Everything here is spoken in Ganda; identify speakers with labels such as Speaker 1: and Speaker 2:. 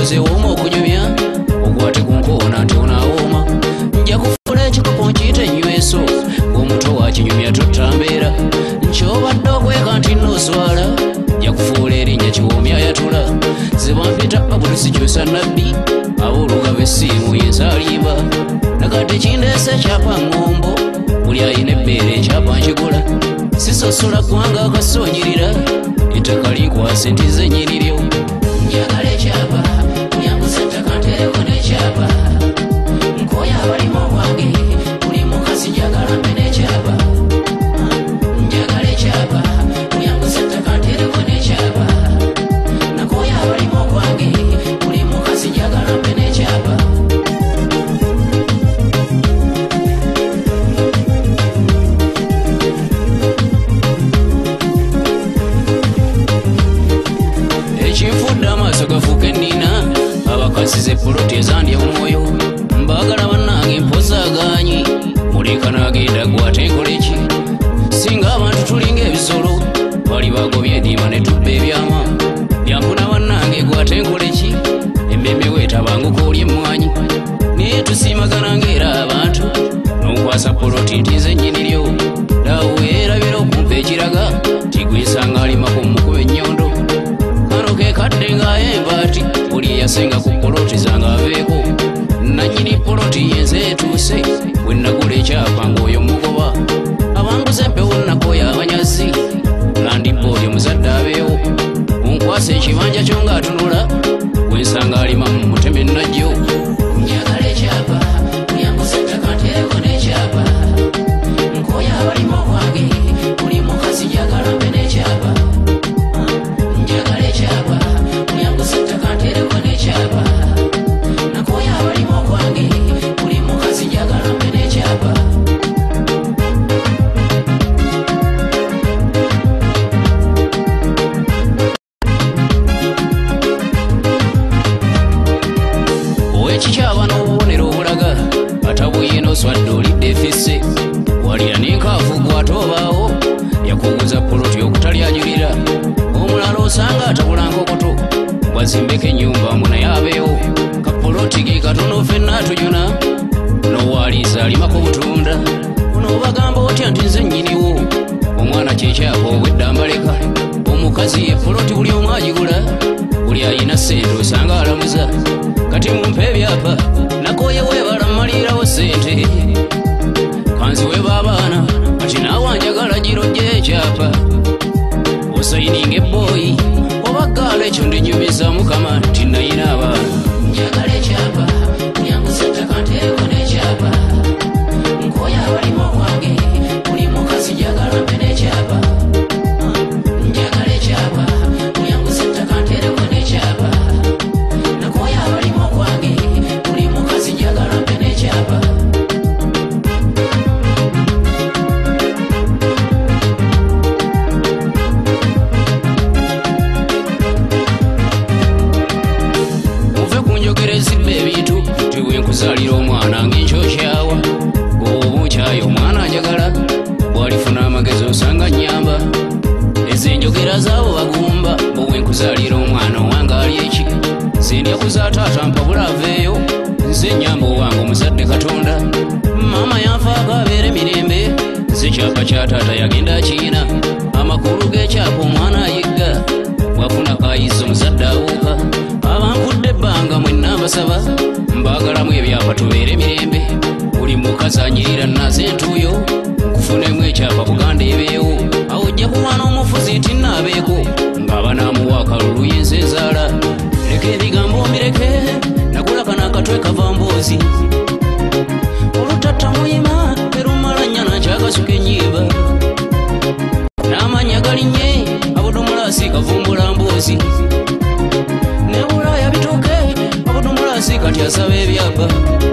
Speaker 1: oze wooma okunyumya okwate ku nkoona nti onaawooma nja kufula ekikopo nkiyite nnyweso ng'omuto wa kinyumya tuttambeera nkyobadde okweka nti nooswala nja kufuula erinnya kiwoomya ayatula zebampita abulusi kyusa nabbi aboolugaba essiimu yensalimba nakati kindeese ekyapa ŋŋombo buli ayina ebbeere ekyapa nkigula sisosola ggwanga akasoonyirira ettaka linkwase nti ze nnyiniryo njagala ekyapa nyanguza ettaka ntereko n'ekyapa nkooya abalimu obwange buli mukazi njagala mbe n'ekyapa njagala ekyapa nyanguza ettaka ntereko n'ekyapa nakooya abalimu obwange buli mukazi njagala mbe n'ekyapa ekinfudde amaaso gafuuka ennina abakazi z'epoloti ezandya omwoyo mbaagala bannange mpozaagaanyi muleka n'agenda gwate nkole ki singa abantu tulinga ebisolo bali bagobye endiima ne tubba ebyama byampuna bannange gwate nkole ki emmeme weetabanguka oli emmwanyi naye tusiimagana ng'era abantu n'okwasa poloti nti nze nnyiniryo daawe weerabira okumpa ekiraga tigwesanga alimako mukuba ennyondo ke kadde ng'ayemba ati buli eyasenga ku poloti zange aveeko nannyini poloti yenze etuuse bwe nagula ekyapa ng'oyo mugoba abanguza empewo nakooya abanyazi landibboodi muzadde abeewo onkwasa ekibanja kyo ng'atunula bwensanga alima mu muteme ennajjo njagala ekyapa nyanguza ettaka ntereko n'ekyapa nkooya abalimu obwange buli mukazi njagala mbe n'ekyapa njagala ekyapa nyanguza ettaka ntereko n'ekyapa nakooya abalimu obwange buli mukazi njagala mbe n'ekyapa owekikyaba n'obubonero obulaga atabuye n'oswadde olidde efisse walira n'enkaafu gw'atoobaawo yakuguza poloti okutalyajulira omulala osanga atabulanga okuto bwazimbeko ennyumba mbu naye abeewo kapoloti ge katono ffenna atujuna n'owaaliisa alimako butunda onoobagamba otya nti nze nnyiniwo omwana kyekyapa obwedde ambaleka omukazi ye poloti buli omu agigula buli ayina ssente osanga alamuza kati mumpa ebyapa nakooye weebala mmalirawo ssente kanziweba abaana ati naawe njagala girojja ekyapa osayininga ebbooyi oba gaala ekyo ndinyumiza mukama nti nayina abaana njagala ekyapa nyanguza ettaka ntereko n'ekyapa nkooya abalimu obwange buli mukazi njagala mbe n'ekyapa njagala ekyapa nyanguza ettaka ntereko n'ekyapa nakooya abalimu obwange buli mukazi njagala mbe n'ekyapa ezibba ebintu tiwenkuzaalira omwana ng'enkyokyawa ng'obukyayo omwana njagala bw'alifuna amagezi osanga nnyamba ezo enjogera zaabo bagumba bwewenkuzaalira omwana owange ali eki sindya kuzaataata mpabula aveeyo nze nnyamba owange omuzadde katonda maama yanfaako abeere mirembe nze kyapa kya taata yagenda akiina amakulu g'ekyapa omwana ayigga bw'afuna kayiza omuzadde awuuka abanvudde ebbanga mwenna mbasaba mbaagalamu ebyapa tubeere mirembe buli mukazi anyirira naze entuuyo nkufunemu ekyapa buganda ebeewo awo ojja kuwana omufuzi tinnaabeeko ng'abanaamuwa akalulu yenze ezaala leka ebigambo mbireke nagula kana akatwe kava mboozi olutatta muyima erumala nnyana nkyakasuka ennyimba n'amanya galinnye abudumulasi kavumbula mboozi nebulaya bituuke abudumulasi kati asaba ebyapa